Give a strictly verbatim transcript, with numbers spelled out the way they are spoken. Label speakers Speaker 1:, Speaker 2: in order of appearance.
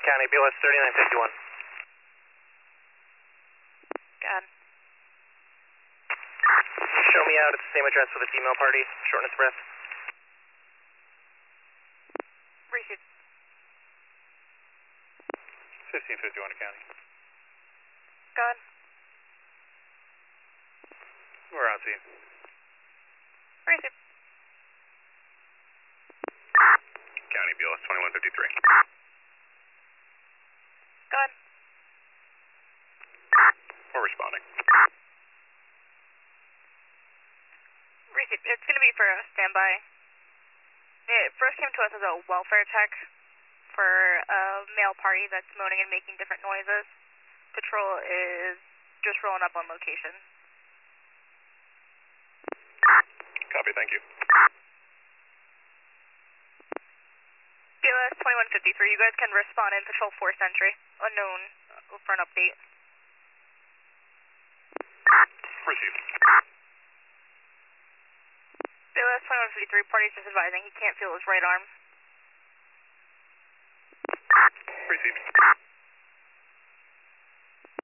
Speaker 1: County, B L S thirty-nine fifty-one.
Speaker 2: God.
Speaker 1: Show me out at the same address for the female party, shortness of breath.
Speaker 2: Receive.
Speaker 3: fifteen fifty-one County.
Speaker 2: God.
Speaker 3: We're on scene.
Speaker 2: Receive.
Speaker 3: County, B L S twenty-one fifty-three.
Speaker 2: God.
Speaker 3: We're responding.
Speaker 2: Receive. It's going to be for a standby. It first came to us as a welfare check for a male party that's moaning and making different noises. Patrol is just rolling up on location.
Speaker 3: Copy, thank you.
Speaker 2: B L S twenty-one fifty-three, you guys can respond in Patrol four Sentry. Unknown uh, for an update.
Speaker 3: Receive.
Speaker 2: B L S twenty-one fifty-three, party's just advising he can't feel his right arm.
Speaker 3: Receive.